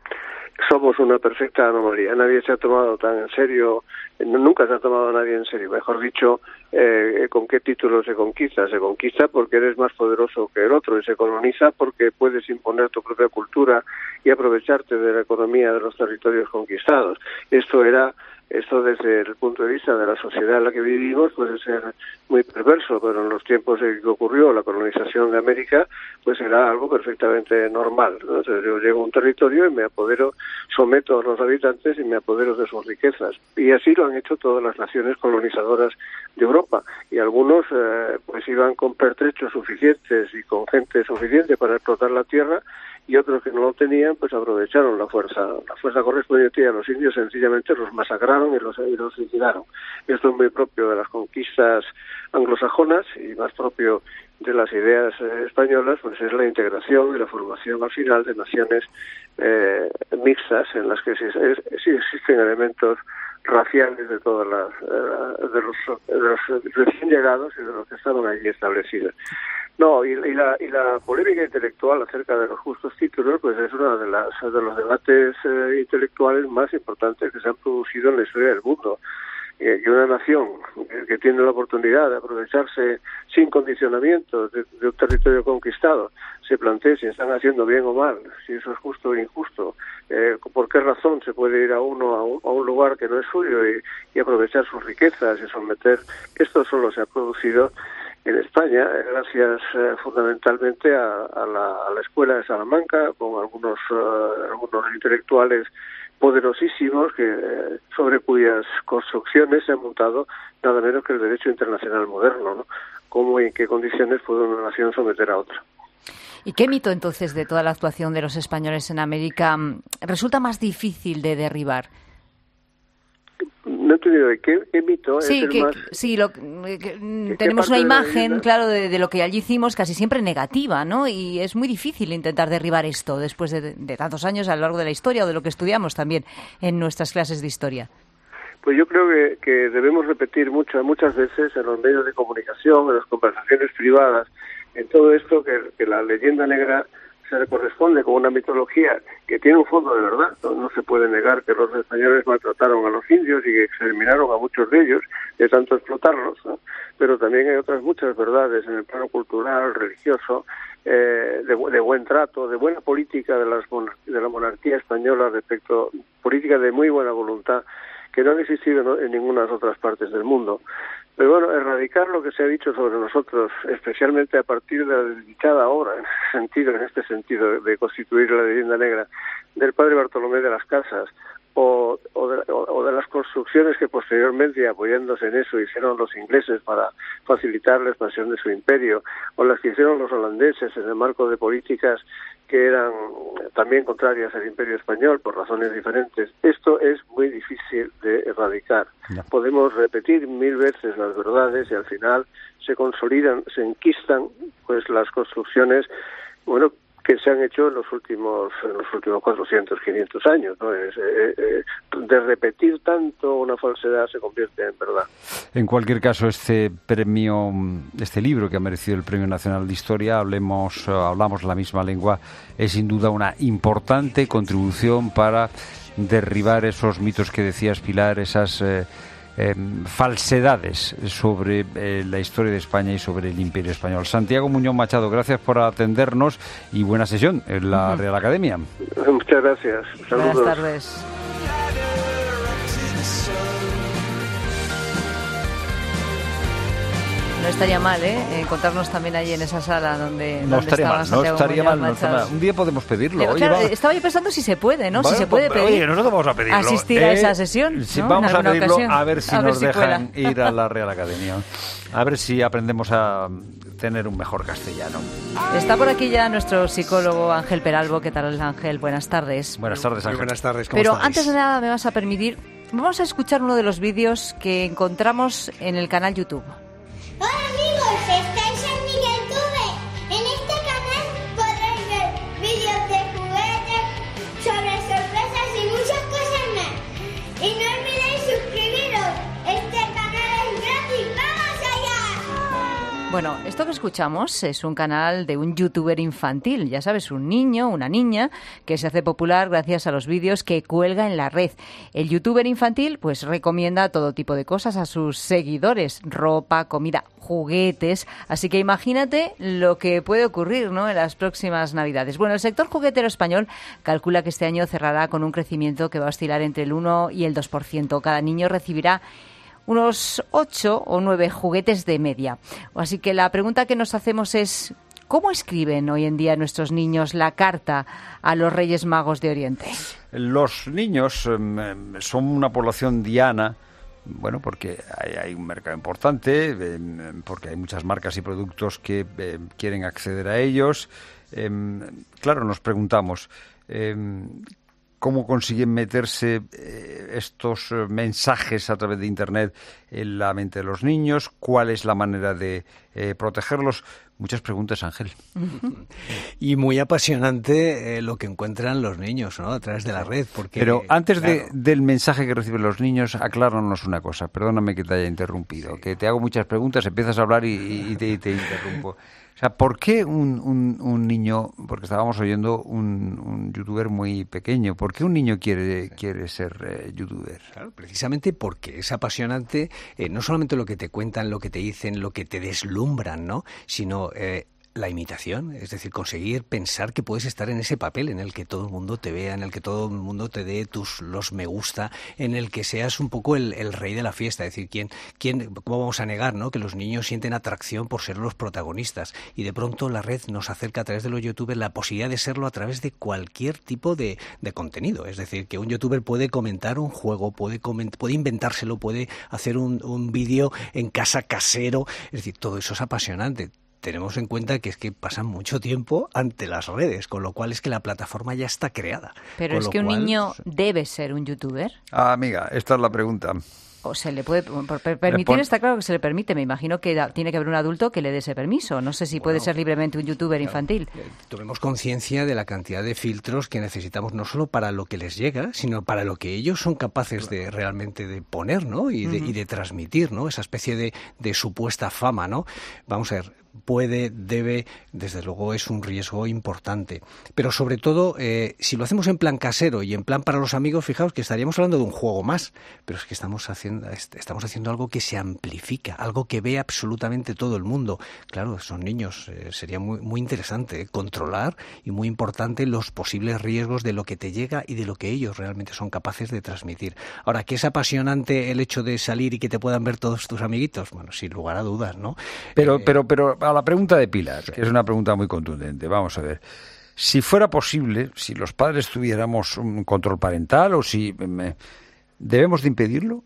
Somos una perfecta anomalía. Nadie se ha tomado tan en serio, nunca se ha tomado a nadie en serio, mejor dicho, eh, con qué título se conquista. Se conquista porque eres más poderoso que el otro, y se coloniza porque puedes imponer tu propia cultura y aprovecharte de la economía de los territorios conquistados. Esto era Esto desde el punto de vista de la sociedad en la que vivimos puede ser muy perverso, pero en los tiempos en que ocurrió la colonización de América, pues era algo perfectamente normal, ¿no? Entonces yo llego a un territorio y me apodero, someto a los habitantes y me apodero de sus riquezas. Y así lo han hecho todas las naciones colonizadoras de Europa. Y algunos eh, pues iban con pertrechos suficientes y con gente suficiente para explotar la tierra, y otros que no lo tenían, pues aprovecharon la fuerza la fuerza correspondiente, y a los indios sencillamente los masacraron y los, y los liquidaron. Esto es muy propio de las conquistas anglosajonas y más propio de las ideas eh, españolas, pues es la integración y la formación al final de naciones eh, mixtas, en las que sí, sí existen elementos raciales de todas las eh, de, los, de los recién llegados y de los que estaban allí establecidos. No, y, y la y la polémica intelectual acerca de los justos títulos, pues es uno de las de los debates eh, intelectuales más importantes que se han producido en la historia del mundo. Eh, que una nación eh, que tiene la oportunidad de aprovecharse sin condicionamientos de, de un territorio conquistado se plantee si están haciendo bien o mal, si eso es justo o injusto, eh, por qué razón se puede ir a uno a un, a un lugar que no es suyo y, y aprovechar sus riquezas y someter. Esto solo se ha producido en España, gracias eh, fundamentalmente a, a, la, a la Escuela de Salamanca, con algunos uh, algunos intelectuales poderosísimos que eh, sobre cuyas construcciones se ha montado nada menos que el derecho internacional moderno, ¿no? Cómo y en qué condiciones puede una nación someter a otra. ¿Y qué mito entonces de toda la actuación de los españoles en América resulta más difícil de derribar? no he entendido qué, qué mito sí, es el que, más... Sí, lo, que, tenemos una imagen, claro, de, de lo que allí hicimos casi siempre negativa, ¿no? Y es muy difícil intentar derribar esto después de, de tantos años a lo largo de la historia o de lo que estudiamos también en nuestras clases de historia. Pues yo creo que, que debemos repetir muchas muchas veces en los medios de comunicación, en las conversaciones privadas, en todo esto que, que la leyenda negra se corresponde con una mitología que tiene un fondo de verdad. No, no se puede negar que los españoles maltrataron a los indios y que exterminaron a muchos de ellos, de tanto explotarlos, ¿no? Pero también hay otras muchas verdades en el plano cultural, religioso, eh, de, de buen trato, de buena política de, las monar- de la monarquía española respecto, política de muy buena voluntad, que no han existido en ninguna otras partes del mundo. Pero bueno, erradicar lo que se ha dicho sobre nosotros, especialmente a partir de la desdichada obra, en ese sentido, en este sentido, de constituir la leyenda negra del padre Bartolomé de las Casas, o, o, de, o, o de las construcciones que posteriormente, apoyándose en eso, hicieron los ingleses para facilitar la expansión de su imperio, o las que hicieron los holandeses en el marco de políticas que eran también contrarias al imperio español por razones diferentes. Esto es muy difícil de erradicar. No. Podemos repetir mil veces las verdades y al final se consolidan, se enquistan pues las construcciones, bueno, que se han hecho en los últimos en los últimos cuatrocientos, quinientos años, ¿no? Es, eh, eh, de repetir tanto una falsedad se convierte en verdad. En cualquier caso, este premio, este libro que ha merecido el Premio Nacional de Historia, hablemos, hablamos la misma lengua, es sin duda una importante contribución para derribar esos mitos que decías, Pilar, esas eh, Eh, falsedades sobre eh, la historia de España y sobre el Imperio Español. Santiago Muñoz Machado, gracias por atendernos y buena sesión en la uh-huh. Real Academia. Muchas gracias. Saludos. Buenas tardes. No estaría mal, ¿eh? Encontrarnos también allí en esa sala donde, no donde estaría estaba mal, Santiago no estaría Muñoz mal, no estaría mal. Un día podemos pedirlo. Pero, oye, claro, vamos. Estaba yo pensando si se puede, ¿no? Bueno, si se puede pues, pedir. Oye, nosotros vamos a pedirlo. Asistir eh, a esa sesión. Si ¿no? vamos a pedirlo, ocasión. a ver si a nos ver si dejan cuela. ir a la Real Academia. A ver si aprendemos a tener un mejor castellano. Está por aquí ya nuestro psicólogo Ángel Peralbo. ¿Qué tal, Ángel? Buenas tardes. Buenas tardes, Ángel. Muy buenas tardes, ¿cómo Pero estáis? antes de nada me vas a permitir, vamos a escuchar uno de los vídeos que encontramos en el canal YouTube. Hola amigos, estáis en Miguel Tube. En este canal podréis ver vídeos de juguetes, sobre sorpresas y muchas cosas más. Y no olvidéis suscribiros. Este canal es gratis. ¡Vamos allá! Bueno, esto que escuchamos es un canal de un youtuber infantil, ya sabes, un niño, una niña, que se hace popular gracias a los vídeos que cuelga en la red. El youtuber infantil pues recomienda todo tipo de cosas a sus seguidores, ropa, comida, juguetes, así que imagínate lo que puede ocurrir, ¿no?, en las próximas Navidades. Bueno, el sector juguetero español calcula que este año cerrará con un crecimiento que va a oscilar entre el uno y el dos por ciento. Cada niño recibirá unos ocho o nueve juguetes de media. Así que la pregunta que nos hacemos es, ¿cómo escriben hoy en día nuestros niños la carta a los Reyes Magos de Oriente? Los niños eh, son una población diana, bueno, porque hay, hay un mercado importante, eh, porque hay muchas marcas y productos que eh, quieren acceder a ellos. Eh, claro, nos preguntamos, eh, ¿cómo consiguen meterse eh, estos eh, mensajes a través de Internet en la mente de los niños? ¿Cuál es la manera de eh, protegerlos? Muchas preguntas, Ángel. Y muy apasionante eh, lo que encuentran los niños, ¿no?, a través de la red. Porque, Pero antes claro, de, del mensaje que reciben los niños, acláranos una cosa. Perdóname que te haya interrumpido, sí. que te hago muchas preguntas, empiezas a hablar y, y, te, y te interrumpo. O sea, ¿por qué un, un, un niño, porque estábamos oyendo un, un youtuber muy pequeño, ¿por qué un niño quiere, quiere ser eh, youtuber? Claro, precisamente porque es apasionante, eh, no solamente lo que te cuentan, lo que te dicen, lo que te deslumbran, ¿no?, sino eh, la imitación, es decir, conseguir pensar que puedes estar en ese papel en el que todo el mundo te vea, en el que todo el mundo te dé tus los me gusta, en el que seas un poco el, el rey de la fiesta. Es decir, ¿quién, quién, ¿cómo vamos a negar, ¿no?, que los niños sienten atracción por ser los protagonistas? Y de pronto la red nos acerca a través de los youtubers la posibilidad de serlo a través de cualquier tipo de, de contenido. Es decir, que un youtuber puede comentar un juego, puede, coment- puede inventárselo, puede hacer un, un vídeo en casa casero. Es decir, todo eso es apasionante. Tenemos en cuenta que es que pasan mucho tiempo ante las redes, con lo cual es que la plataforma ya está creada. Pero con es que un cual, niño debe ser un youtuber. Ah, amiga, esta es la pregunta. O se le puede por permitir, pon... está claro que se le permite. Me imagino que da, tiene que haber un adulto que le dé ese permiso. No sé si bueno, puede ser libremente un youtuber claro, infantil. Tomemos conciencia de la cantidad de filtros que necesitamos no solo para lo que les llega, sino para lo que ellos son capaces de realmente de poner, ¿no? Y de, uh-huh. y de transmitir, ¿no? Esa especie de, de supuesta fama, ¿no? Vamos a ver. Puede, debe, desde luego es un riesgo importante. Pero sobre todo, eh, si lo hacemos en plan casero y en plan para los amigos, fijaos que estaríamos hablando de un juego más, pero es que estamos haciendo, estamos haciendo algo que se amplifica, algo que ve absolutamente todo el mundo. Claro, son niños, eh, sería muy, muy interesante eh, controlar y muy importante los posibles riesgos de lo que te llega y de lo que ellos realmente son capaces de transmitir. Ahora, ¿qué es apasionante el hecho de salir y que te puedan ver todos tus amiguitos? Bueno, sin lugar a dudas, ¿no? Pero, eh, pero, pero a la pregunta de Pilar, que es una pregunta muy contundente. Vamos a ver. Si fuera posible, si los padres tuviéramos un control parental o si... Me, ¿debemos de impedirlo?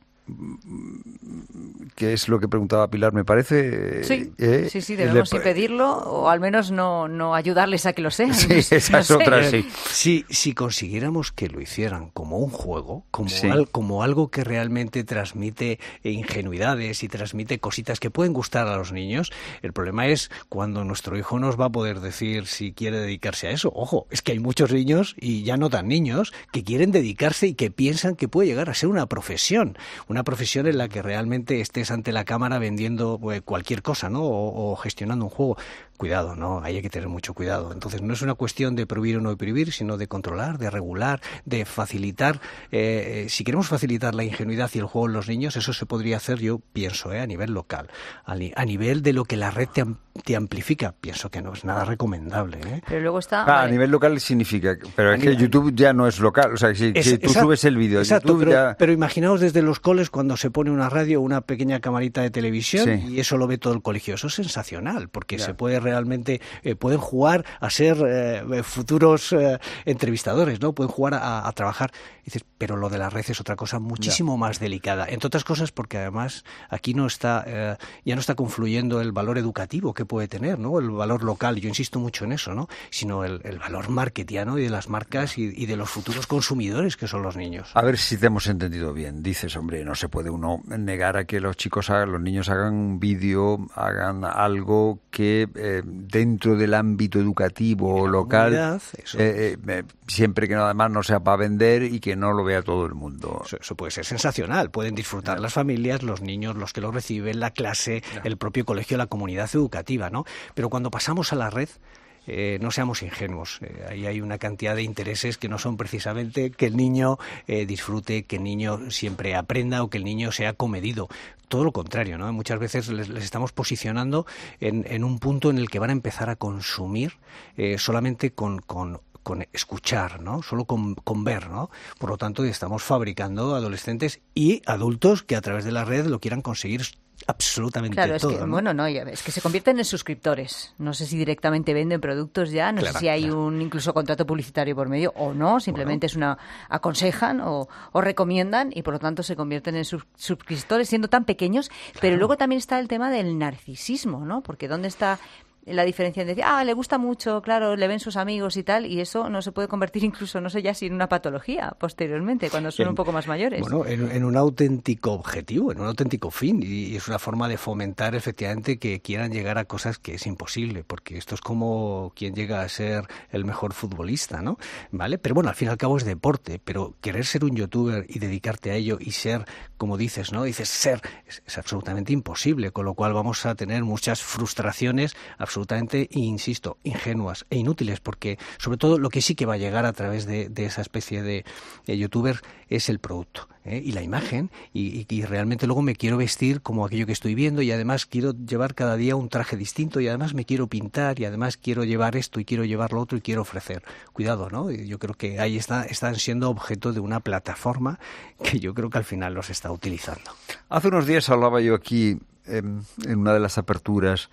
Que es lo que preguntaba Pilar, me parece. Sí, eh, sí, sí, debemos le... impedirlo o al menos no, no ayudarles a que lo sean. Sí, esa no es sé. otra, sí. Si, si consiguiéramos que lo hicieran como un juego, como, sí. al, como algo que realmente transmite ingenuidades y transmite cositas que pueden gustar a los niños, el problema es cuando nuestro hijo nos va a poder decir si quiere dedicarse a eso. Ojo, es que hay muchos niños, y ya no tan niños, que quieren dedicarse y que piensan que puede llegar a ser una profesión. Una profesión en la que realmente estés ante la cámara vendiendo pues, cualquier cosa, ¿no? O, o gestionando un juego. Cuidado, ¿no? Ahí hay que tener mucho cuidado. Entonces, no es una cuestión de prohibir o no prohibir, sino de controlar, de regular, de facilitar. Eh, si queremos facilitar la ingenuidad y el juego en los niños, eso se podría hacer, yo pienso, ¿eh? a nivel local. A, ni, a nivel de lo que la red te, am, te amplifica, pienso que no es nada recomendable. ¿eh? Pero luego está... Ah, vale. A nivel local significa... Pero es que YouTube ya no es local. O sea, si, es, si tú exacto, subes el vídeo... Exacto, YouTube pero, ya... pero imaginaos desde los coles cuando se pone una radio o una pequeña camarita de televisión sí. y eso lo ve todo el colegio. Eso es sensacional, porque ya. se puede realmente... Eh, pueden jugar a ser eh, futuros eh, entrevistadores, ¿no? Pueden jugar a, a trabajar. Y dices, pero lo de la red es otra cosa muchísimo ya. más delicada. Entre otras cosas porque además aquí no está eh, ya no está confluyendo el valor educativo que puede tener, ¿no? El valor local, yo insisto mucho en eso, ¿no? Sino el, el valor marketiano y de las marcas y, y de los futuros consumidores que son los niños. A ver si te hemos entendido bien. Dices, hombre, no se puede uno negar a que los chicos hagan, los niños hagan un vídeo, hagan algo que eh, dentro del ámbito educativo local, eh, eh, siempre que además no sea para vender y que no lo vea todo el mundo. Eso, eso puede ser sensacional. Pueden disfrutar las familias, los niños, los que lo reciben, la clase, el propio colegio, la comunidad educativa, ¿no? Pero cuando pasamos a la red, Eh, no seamos ingenuos. Eh, ahí hay una cantidad de intereses que no son precisamente que el niño eh, disfrute, que el niño siempre aprenda o que el niño sea comedido. Todo lo contrario, ¿no? Muchas veces les, les estamos posicionando en, en un punto en el que van a empezar a consumir eh, solamente con... con con escuchar, ¿no? Solo con, con ver, ¿no? Por lo tanto, estamos fabricando adolescentes y adultos que a través de la red lo quieran conseguir absolutamente claro, todo. Es que, ¿no? Bueno, no, es que se convierten en suscriptores. No sé si directamente venden productos ya, no claro, sé si hay claro. un incluso contrato publicitario por medio o no, simplemente bueno. es una aconsejan o, o recomiendan y por lo tanto se convierten en sus, suscriptores siendo tan pequeños, claro. pero luego también está el tema del narcisismo, ¿no? Porque ¿dónde está la diferencia en decir, ah, le gusta mucho, claro, le ven sus amigos y tal, y eso no se puede convertir incluso, no sé ya si en una patología posteriormente, cuando son en, un poco más mayores? Bueno, en, en un auténtico objetivo, en un auténtico fin, y es una forma de fomentar efectivamente que quieran llegar a cosas que es imposible, porque esto es como quien llega a ser el mejor futbolista, ¿no? ¿Vale? Pero bueno, al fin y al cabo es deporte, pero querer ser un youtuber y dedicarte a ello y ser, como dices, ¿no? Dices ser, es, es absolutamente imposible, con lo cual vamos a tener muchas frustraciones absolutamente, insisto, ingenuas e inútiles, porque sobre todo lo que sí que va a llegar a través de, de esa especie de, de youtuber es el producto, ¿eh? y la imagen, y, y, y realmente luego me quiero vestir como aquello que estoy viendo, y además quiero llevar cada día un traje distinto, y además me quiero pintar, y además quiero llevar esto, y quiero llevar lo otro, y quiero ofrecer. Cuidado, ¿no? Yo creo que ahí está, están siendo objeto de una plataforma que yo creo que al final los está utilizando. Hace unos días hablaba yo aquí, eh, en una de las aperturas,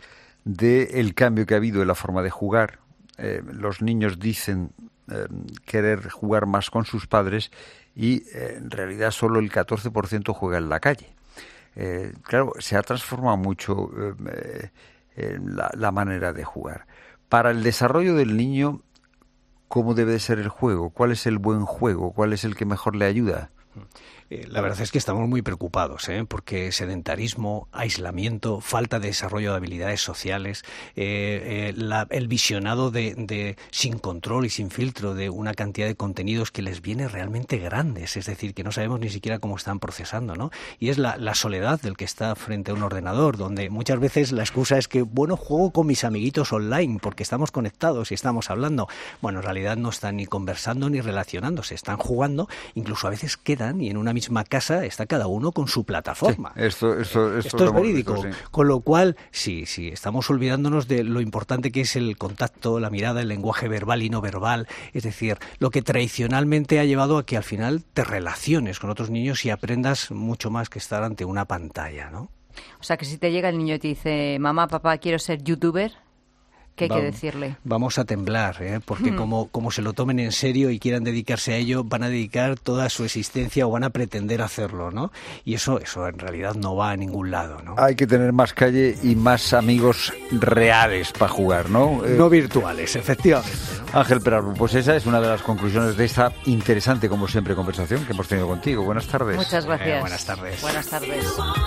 del cambio que ha habido en la forma de jugar. Eh, los niños dicen eh, querer jugar más con sus padres y eh, en realidad solo el catorce por ciento juega en la calle. Eh, claro, se ha transformado mucho eh, eh, la, la manera de jugar. Para el desarrollo del niño, ¿cómo debe de ser el juego? ¿Cuál es el buen juego? ¿Cuál es el que mejor le ayuda? La verdad es que estamos muy preocupados, ¿eh? porque sedentarismo, aislamiento, falta de desarrollo de habilidades sociales, eh, eh, la, el visionado de, de sin control y sin filtro de una cantidad de contenidos que les viene realmente grandes, es decir, que no sabemos ni siquiera cómo están procesando, ¿no? Y es la, la soledad del que está frente a un ordenador, donde muchas veces la excusa es que, bueno, juego con mis amiguitos online porque estamos conectados y estamos hablando. Bueno, en realidad no están ni conversando ni relacionándose, están jugando, incluso a veces quedan y en una misma casa está cada uno con su plataforma. Sí, esto, esto, esto, esto es verídico. Visto, sí. Con lo cual, sí, sí, estamos olvidándonos de lo importante que es el contacto, la mirada, el lenguaje verbal y no verbal. Es decir, lo que tradicionalmente ha llevado a que al final te relaciones con otros niños y aprendas mucho más que estar ante una pantalla, ¿no? O sea, que si te llega el niño y te dice, mamá, papá, quiero ser youtuber, ¿qué hay Va, que decirle? Vamos a temblar, ¿eh? porque hmm. como, como se lo tomen en serio y quieran dedicarse a ello, van a dedicar toda su existencia o van a pretender hacerlo, ¿no? Y eso, eso en realidad no va a ningún lado, ¿no? Hay que tener más calle y más amigos reales para jugar, ¿no? No eh, virtuales, efectivamente, ¿no? Ángel Perarbo, pues esa es una de las conclusiones de esta interesante, como siempre, conversación que hemos tenido contigo. Buenas tardes. Muchas gracias. Eh, buenas tardes. Buenas tardes.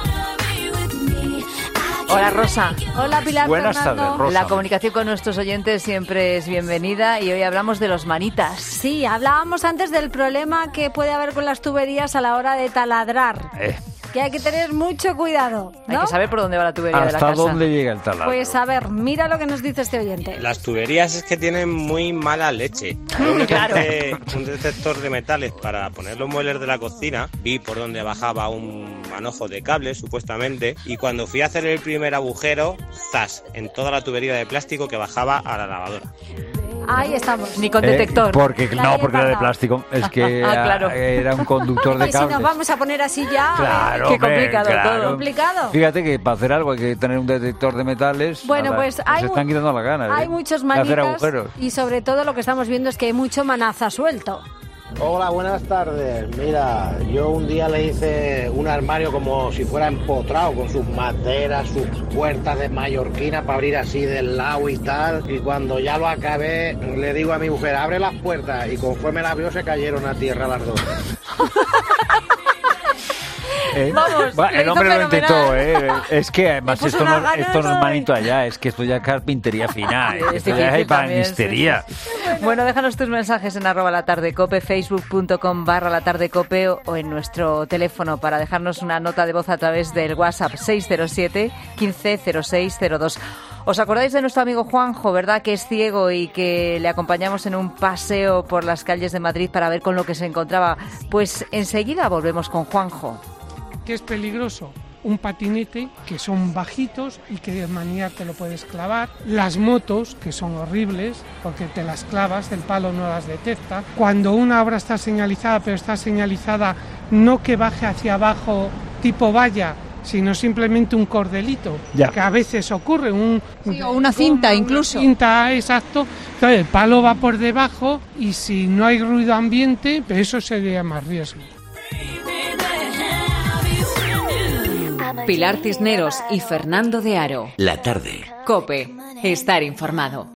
Hola, Rosa. Hola, Pilar. Buenas Fernando. tardes, Rosa. La comunicación con nuestros oyentes siempre es bienvenida y hoy hablamos de los manitas. Sí, hablábamos antes del problema que puede haber con las tuberías a la hora de taladrar. Eh. Que hay que tener mucho cuidado, ¿no? Hay que saber por dónde va la tubería de la casa. ¿Hasta dónde llega el taladro? Pues a ver, mira lo que nos dice este oyente. Las tuberías es que tienen muy mala leche. Yo Claro. hice un detector de metales para poner los muebles de la cocina. Vi por dónde bajaba un manojo de cables, supuestamente. Y cuando fui a hacer el primer agujero, ¡zas! En toda la tubería de plástico que bajaba a la lavadora. Ahí estamos. Ni con detector. Eh, porque La no, he porque era de pasado. plástico. Es que Ah, claro. era un conductor de Y si cables. nos vamos a poner así ya, Claro, Qué hombre, complicado claro. todo. complicado. Fíjate que para hacer algo hay que tener un detector de metales. Bueno, Nada, pues hay se mu- están quitando la gana. Hay ¿eh? muchos de hacer manitas agujeros. y sobre todo lo que estamos viendo es que hay mucho manaza suelto. Hola, buenas tardes. Mira, yo un día le hice un armario como si fuera empotrado, con sus maderas, sus puertas de mallorquina para abrir así del lado y tal. Y cuando ya lo acabé, le digo a mi mujer, abre las puertas. Y conforme las vio, se cayeron a tierra las dos. ¿Eh? Vamos, Va, lo el hizo hombre lo fenomenal. intentó, ¿eh? Es que además Le puso esto no, unas ganas, esto no es ¿sabes? manito allá, es que esto ya es carpintería fina, ¿eh? Es Esto ya difícil es también, ebanistería. sí, sí. Bueno, déjanos tus mensajes en arroba la tarde cope, facebook.com barra la tarde cope o en nuestro teléfono para dejarnos una nota de voz a través del WhatsApp seis cero siete, quince cero seis cero dos. ¿Os acordáis de nuestro amigo Juanjo, verdad, que es ciego y que le acompañamos en un paseo por las calles de Madrid para ver con lo que se encontraba? Pues enseguida volvemos con Juanjo. ¿Qué es peligroso? Un patinete, que son bajitos y que de manía te lo puedes clavar. Las motos, que son horribles, porque te las clavas, el palo no las detecta. Cuando una obra está señalizada, pero está señalizada no que baje hacia abajo tipo valla, sino simplemente un cordelito, Ya. que a veces ocurre. Un, Sí, o una cinta una incluso. cinta, exacto. Entonces el palo va por debajo y si no hay ruido ambiente, pues eso sería más riesgo. Pilar Cisneros y Fernando de Aro. La tarde. COPE. Estar informado.